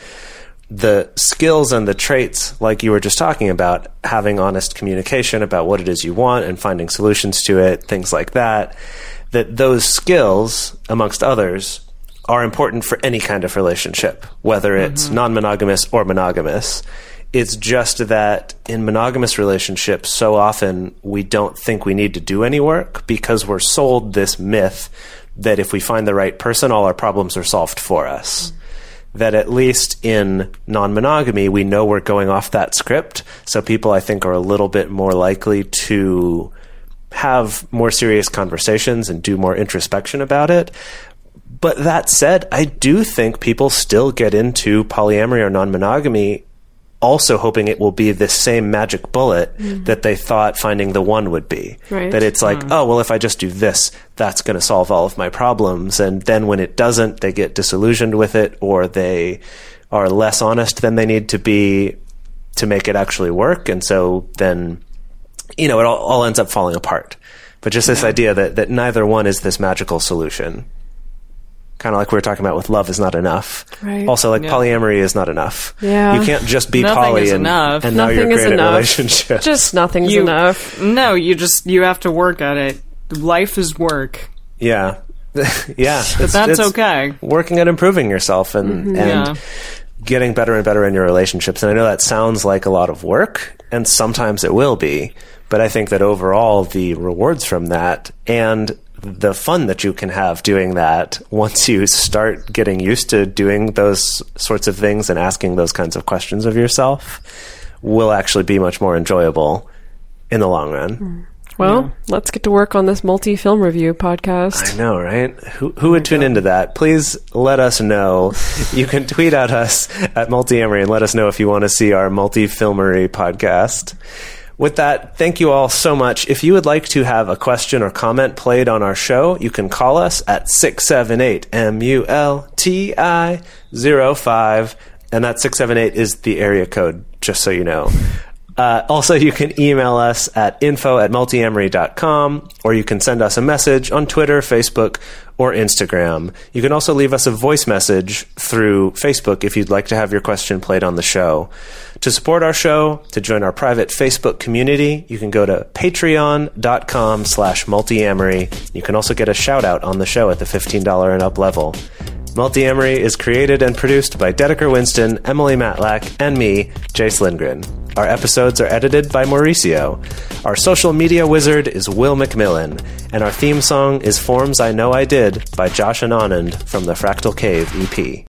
the skills and the traits, like you were just talking about, having honest communication about what it is you want and finding solutions to it, things like that, that those skills, amongst others, are important for any kind of relationship, whether it's mm-hmm. non-monogamous or monogamous. It's just that in monogamous relationships, so often we don't think we need to do any work because we're sold this myth that if we find the right person, all our problems are solved for us. Mm-hmm. That at least in non-monogamy, we know we're going off that script. So people, I think, are a little bit more likely to have more serious conversations and do more introspection about it. But that said, I do think people still get into polyamory or non-monogamy also hoping it will be this same magic bullet mm-hmm. that they thought finding the one would be. Right. That it's like, mm. oh, well, if I just do this, that's going to solve all of my problems. And then when it doesn't, they get disillusioned with it, or they are less honest than they need to be to make it actually work. And so then, you know, it all, all ends up falling apart. But just this yeah. idea that, that neither one is this magical solution. Kind of like we were talking about with love is not enough. Right. Also, like yeah. polyamory is not enough. Yeah. You can't just be Nothing poly is and, enough. and now Nothing you're is great at enough. relationships. Just nothing's You- enough. No, you just, you have to work at it. Life is work. Yeah. yeah. But that's okay. Working at improving yourself and, Mm-hmm. and Yeah. getting better and better in your relationships. And I know that sounds like a lot of work, and sometimes it will be. But I think that overall, the rewards from that and the fun that you can have doing that once you start getting used to doing those sorts of things and asking those kinds of questions of yourself will actually be much more enjoyable in the long run. Well, Yeah. let's get to work on this multi-film review podcast. I know, right? Who who would tune into that? Please let us know. You can tweet at us at Multiamory and let us know if you want to see our multi-filmery podcast. With that, thank you all so much. If you would like to have a question or comment played on our show, you can call us at six seven eight M U L T I zero five, and that six seven eight is the area code, just so you know. Uh, also, you can email us at info at multiamory dot com, or you can send us a message on Twitter, Facebook, or Instagram. You can also leave us a voice message through Facebook if you'd like to have your question played on the show. To support our show, to join our private Facebook community, you can go to patreon.com slash multiamory. You can also get a shout out on the show at the fifteen dollars and up level. Multiamory is created and produced by Dedeker Winston, Emily Matlack, and me, Jace Lindgren. Our episodes are edited by Mauricio. Our social media wizard is Will McMillan, and our theme song is Forms I Know I Did by Josh and Anand from the Fractal Cave E P.